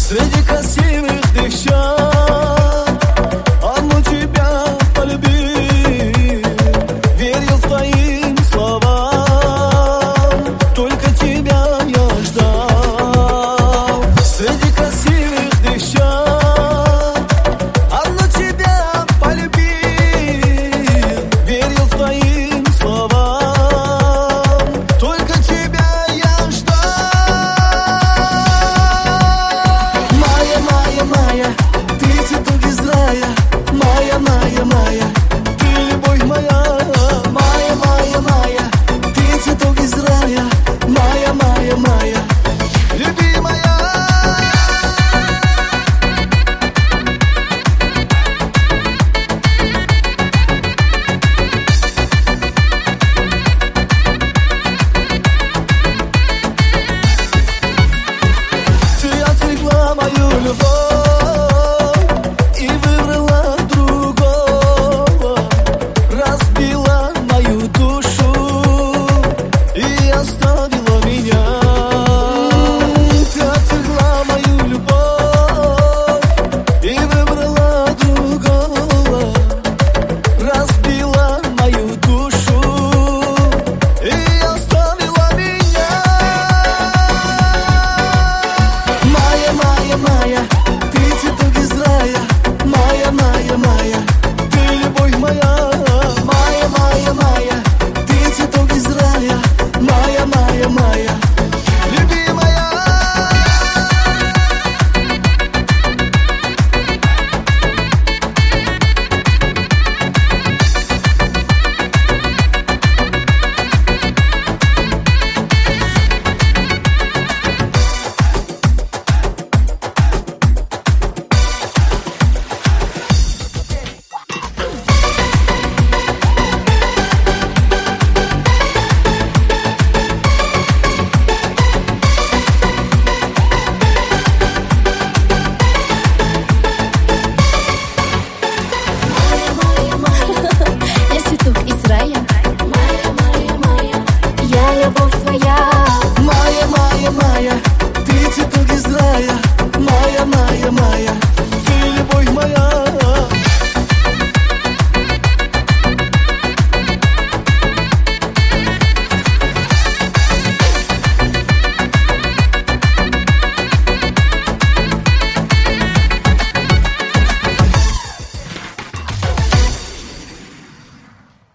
Среди красивых девчат одну тебя полюбил, верил в твоим словам, только тебя я ждал. Среди красивых девчат одну тебя полюбил, верил в твоим словам, только тебя я ждал. Моя, моя, моя, ты цветок из рая. Моя, моя, моя, ты любовь моя. Моя, моя, моя, ты цветок из рая. Моя, моя, моя, любимая. Ты отвлекла мою любовь и выбрала другого, разбила мою душу и оставила меня. Ты отвлекла мою любовь и выбрала другого, разбила мою душу и оставила меня. Моя, моя, моя, ты цветок из рая. Моя, моя, моя, ты любовь моя. Моя, моя, моя, ты цветок из рая. Моя, моя, моя, любимая. Я цветок из рая. Моя, моя, моя, я любовь твоя. Моя, моя, моя, ты цветок из рая. Моя, моя, моя,